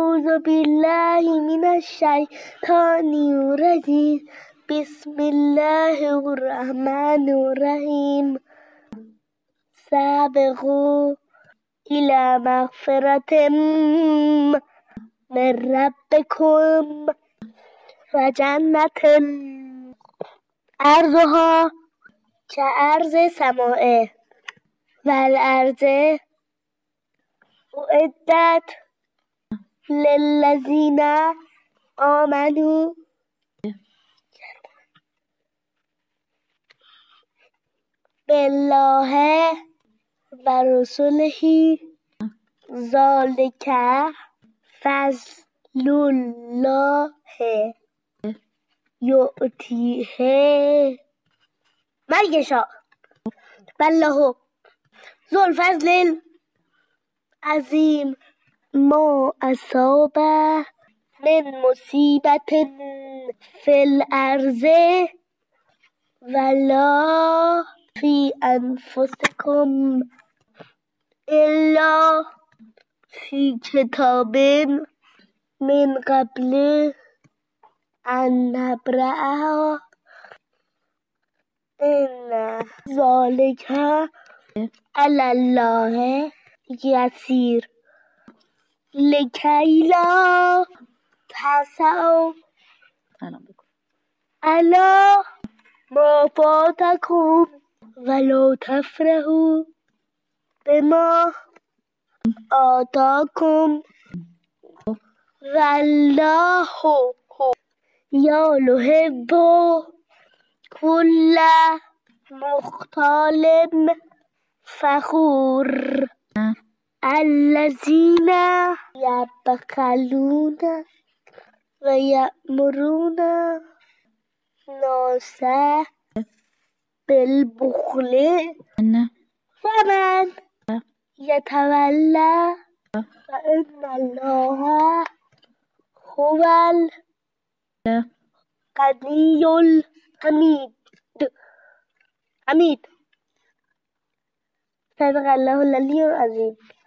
اعوذ بالله من الشیطان الرجیم. بسم الله الرحمن الرحیم. سابقوا الى مغفرة من ربكم و جنة عرضها كعرض السماء والأرض اعدت للذین آمنوا بالله و رسوله ذلک فضل الله یؤتیه من یشاء والله ذو الفضل العظیم. ما اصاب من مصیبت فی الارض ولا فی انفسکم الا فی کتاب من قبل ان نبرأها ان ذلک علی الله یسیر. لکی لا تسعوا علی ما فاتکم ولا تفرحوا بما آتاکم والله یحب کل مختال فخور. الذین یبخلون و یأمرون الناس بالبخل فمن یتولی فإن الله هو الغنی الحمید. صدق الله العلی العظیم.